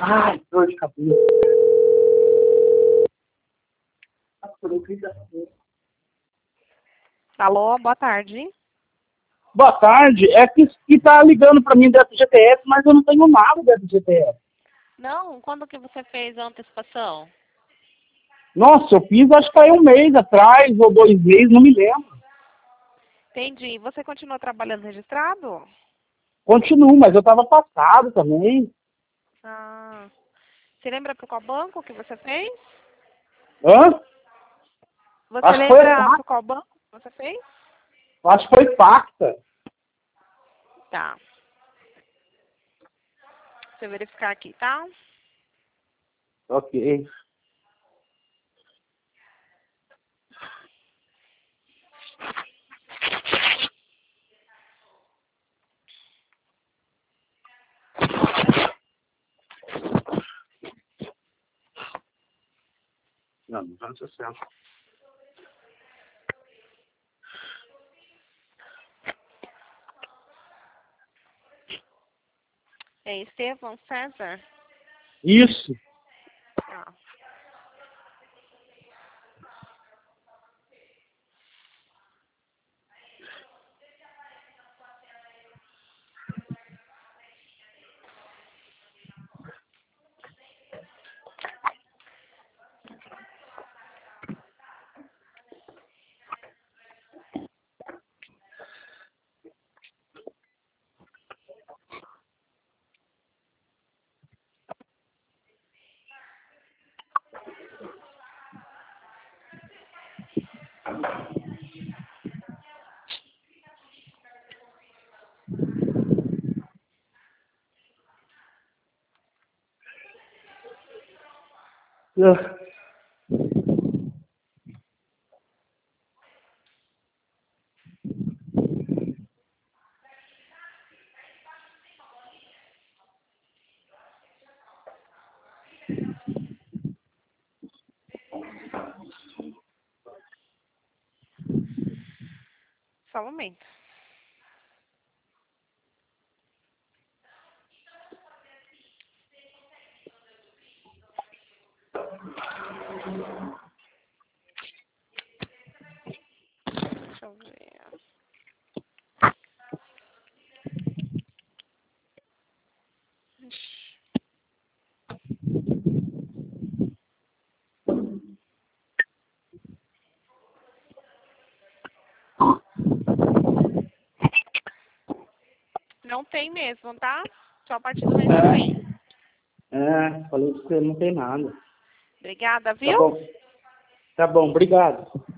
Ai, dor de cabeça. Alô, boa tarde. Boa tarde. É que tá ligando pra mim dentro do GTS, mas eu não tenho nada dentro do GTS. Não, quando que você fez a antecipação? Nossa, eu fiz acho que aí um mês atrás, ou 2 meses, não me lembro. Entendi. Você continua trabalhando registrado? Continuo, mas eu tava passado também. Ah. Você lembra para qual banco que você fez? Hã? Você Acho que foi lembra Pacta. para qual banco que você fez? Acho que foi Pacta. Tá. Deixa eu verificar aqui, tá? Ok. Não, 260. É Estevão César? Isso. Tá. Ah, Só um momento. Deixa eu ver. Não tem mesmo, tá? Só a partir do mês que vem. falei que você não tem nada. Obrigada, Tá viu? bom. Tá bom, obrigado.